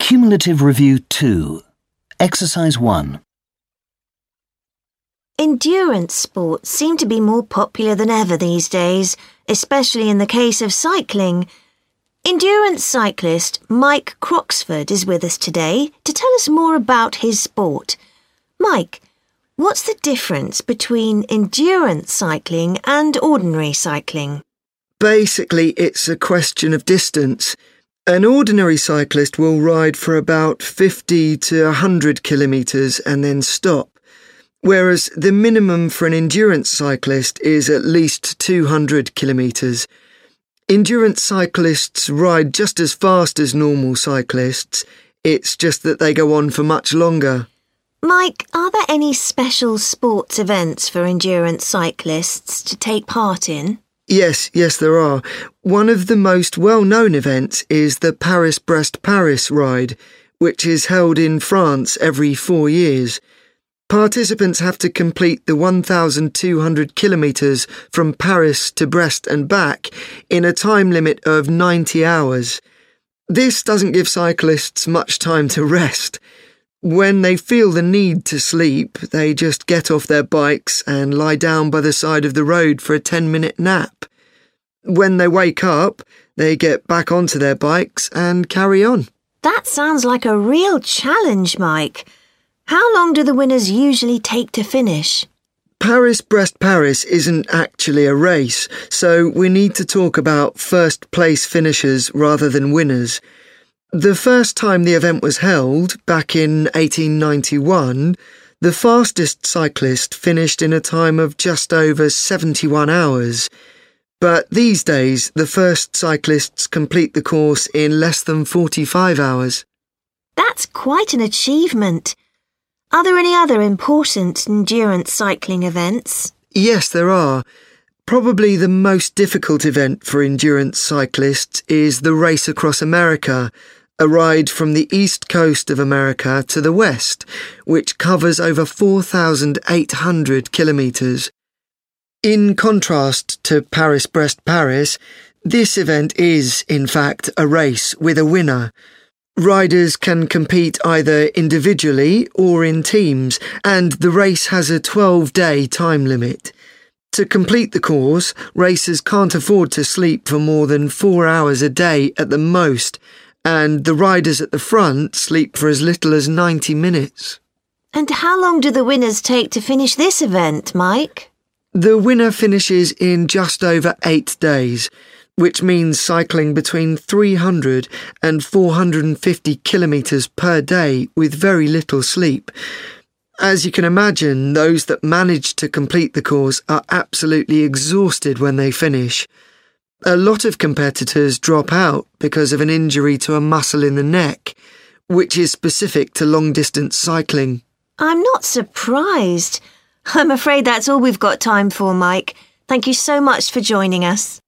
Cumulative Review 2. Exercise 1. Endurance sports seem to be more popular than ever these days, especially in the case of cycling. Endurance cyclist Mike Croxford is with us today to tell us more about his sport. Mike, what's the difference between endurance cycling and ordinary cycling? Basically, it's a question of distance. An ordinary cyclist will ride for about 50 to 100 kilometres and then stop, whereas the minimum for an endurance cyclist is at least 200 kilometres. Endurance cyclists ride just as fast as normal cyclists, it's just that they go on for much longer. Mike, are there any special sports events for endurance cyclists to take part in? Yes, there are. One of the most well-known events is the Paris-Brest-Paris ride, which is held in France every 4 years. Participants have to complete the 1,200 kilometres from Paris to Brest and back in a time limit of 90 hours. This doesn't give cyclists much time to rest. When they feel the need to sleep, they just get off their bikes and lie down by the side of the road for a 10-minute nap. When they wake up, they get back onto their bikes and carry on. That sounds like a real challenge, Mike. How long do the winners usually take to finish? Paris-Brest-Paris isn't actually a race, so we need to talk about first-place finishers rather than winners. The first time the event was held, back in 1891, the fastest cyclist finished in a time of just over 71 hours. But these days, the first cyclists complete the course in less than 45 hours. That's quite an achievement. Are there any other important endurance cycling events? Yes, there are. Probably the most difficult event for endurance cyclists is the Race Across America, a ride from the east coast of America to the west, which covers over 4,800 kilometres. In contrast to Paris-Brest-Paris, this event is, in fact, a race with a winner. Riders can compete either individually or in teams, and the race has a 12-day time limit. To complete the course, racers can't afford to sleep for more than 4 hours a day at the most, and the riders at the front sleep for as little as 90 minutes. And how long do the winners take to finish this event, Mike? The winner finishes in just over 8 days, which means cycling between 300 and 450 kilometres per day with very little sleep. As you can imagine, those that manage to complete the course are absolutely exhausted when they finish. A lot of competitors drop out because of an injury to a muscle in the neck, which is specific to long-distance cycling. I'm not surprised. I'm afraid that's all we've got time for, Mike. Thank you so much for joining us.